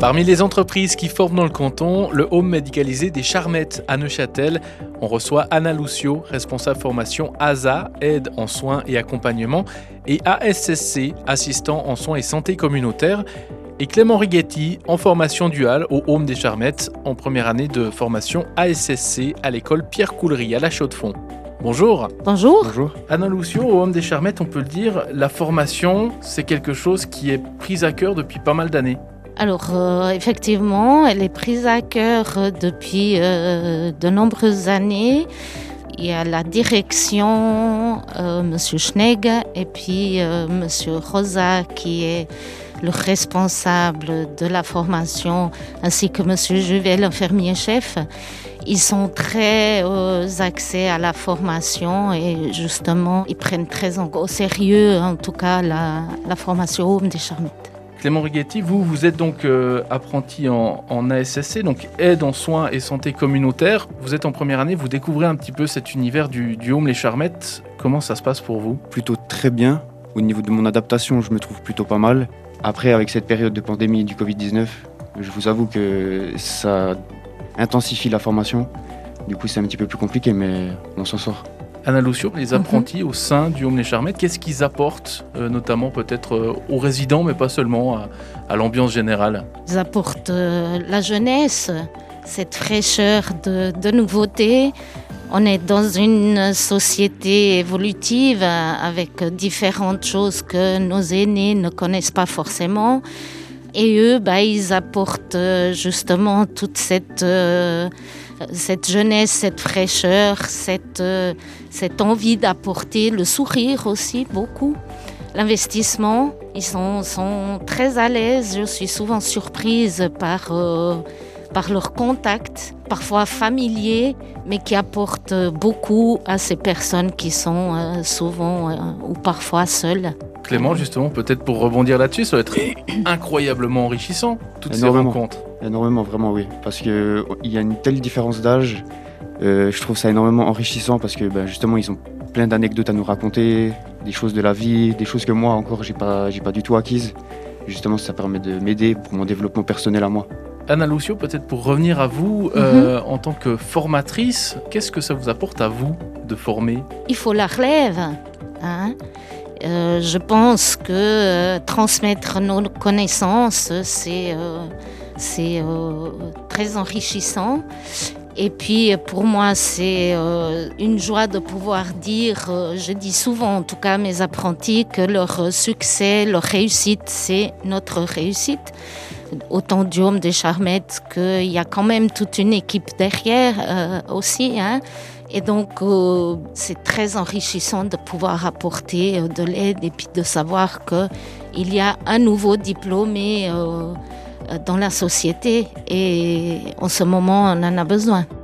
Parmi les entreprises qui forment dans le canton, le home médicalisé des Charmettes à Neuchâtel, on reçoit Anna Lucio, responsable formation ASA, aide en soins et accompagnement, et ASSC, assistant en soins et santé communautaire, et Clément Righetti, en formation duale au home des Charmettes, en première année de formation ASSC à l'école Pierre Coulery à La Chaux-de-Fonds. Bonjour. Bonjour. Bonjour. Anna Lucio, au home des Charmettes, on peut le dire, la formation, c'est quelque chose qui est pris à cœur depuis pas mal d'années. Alors, effectivement, elle est prise à cœur depuis de nombreuses années. Il y a la direction, Monsieur Schnegg, et puis Monsieur Rosa, qui est le responsable de la formation, ainsi que Monsieur Juvel, infirmier-chef. Ils sont très axés à la formation et justement, ils prennent très au sérieux, en tout cas, la formation Home des Charmettes. Clément Righetti, vous êtes donc apprenti en ASSC, donc aide en soins et santé communautaire. Vous êtes en première année, vous découvrez un petit peu cet univers du home Les Charmettes. Comment ça se passe pour vous ? Plutôt très bien. Au niveau de mon adaptation, je me trouve plutôt pas mal. Après, avec cette période de pandémie du Covid-19, je vous avoue que ça intensifie la formation. Du coup, c'est un petit peu plus compliqué, mais on s'en sort. Anna Lucio, les apprentis au sein du home Les Charmettes, qu'est-ce qu'ils apportent, notamment peut-être aux résidents, mais pas seulement, à l'ambiance générale ? Ils apportent la jeunesse, cette fraîcheur de nouveautés. On est dans une société évolutive avec différentes choses que nos aînés ne connaissent pas forcément. Et eux, ils apportent justement toute cette jeunesse, cette fraîcheur, cette envie d'apporter le sourire aussi, beaucoup. L'investissement, ils sont très à l'aise. Je suis souvent surprise par leur contact, parfois familier, mais qui apportent beaucoup à ces personnes qui sont souvent ou parfois seules. Clément, justement, peut-être pour rebondir là-dessus, ça va être incroyablement enrichissant, toutes ces rencontres. Énormément, vraiment, oui. Parce qu'il y a une telle différence d'âge. Je trouve ça énormément enrichissant parce que justement, ils ont plein d'anecdotes à nous raconter, des choses de la vie, des choses que moi encore, j'ai pas du tout acquises. Justement, ça permet de m'aider pour mon développement personnel à moi. Anna Lucio, peut-être pour revenir à vous, en tant que formatrice, qu'est-ce que ça vous apporte à vous de former ? Il faut la relève, hein. Je pense que transmettre nos connaissances, c'est très enrichissant. Et puis pour moi, c'est une joie de pouvoir dire, je dis souvent en tout cas à mes apprentis, que leur succès, leur réussite, c'est notre réussite. Autant du home des Charmettes qu'il y a quand même toute une équipe derrière aussi, hein. Et donc, c'est très enrichissant de pouvoir apporter de l'aide et puis de savoir qu'il y a un nouveau diplômé dans la société et en ce moment, on en a besoin.